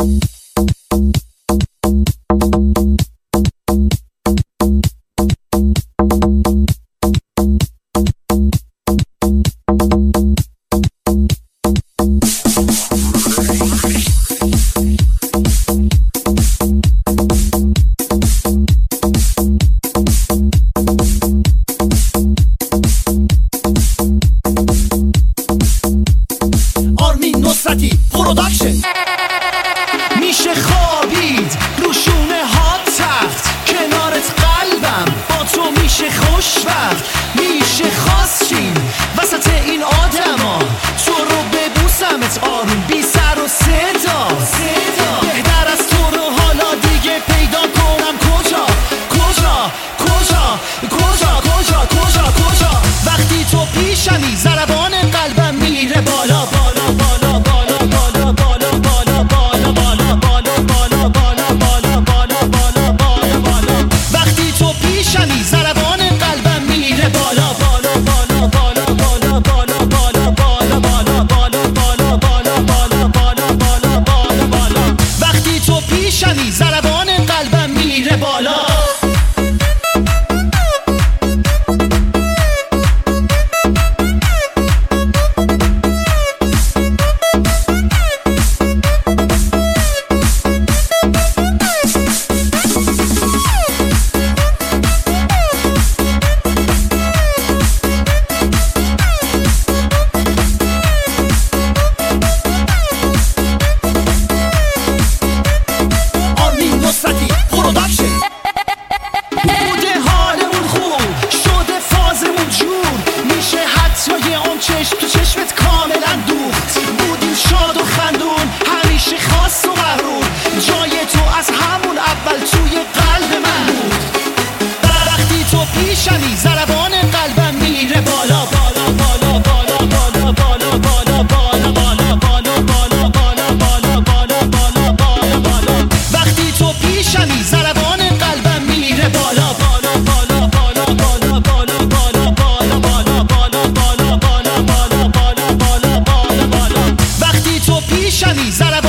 پروداکشن میشه خوابید روشونه ها تخت کنارت قلبم با تو میشه خوشبخت میشه خواستین وسط این آدما تو رو ببوسمت آروم بی سر و صدا بهتر از تو رو حالا دیگه پیدا کنم کجا وقتی تو پیشمی ضربان قلبم میره بالا بالا بالا بالا بالا بالا بالا بالا بالا بالا بالا بالا بالا بالا بالا بالا بالا وقتی تو پیشمی ضربان قلبم میره بالا بالا بالا بالا بالا بالا بالا بالا بالا بالا بالا بالا بالا بالا بالا بالا بالا وقتی تو پیشمی ضربان قلبم میره بالا بوده حالمون خوب شده فازمون جور میشه حتی یه اون چشم تو چشمت کاملا دوخت بودیم شاد و خندون همیشه خاص و مغرور جای تو از همون اول توی قلب من بود وقتی تو پیشمی ضربان قلبم میره بالا بالا بالا بالا بالا بالا بالا بالا بالا بالا بالا بالا بالا بالا بالا بالا بالا وقتی تو پیشمی ضربان قلبم میره بالا بالا بالا بالا بالا بالا بالا بالا بالا بالا بالا بالا بالا بالا بالا بالا بالا وقتی تو پیشمی ضربان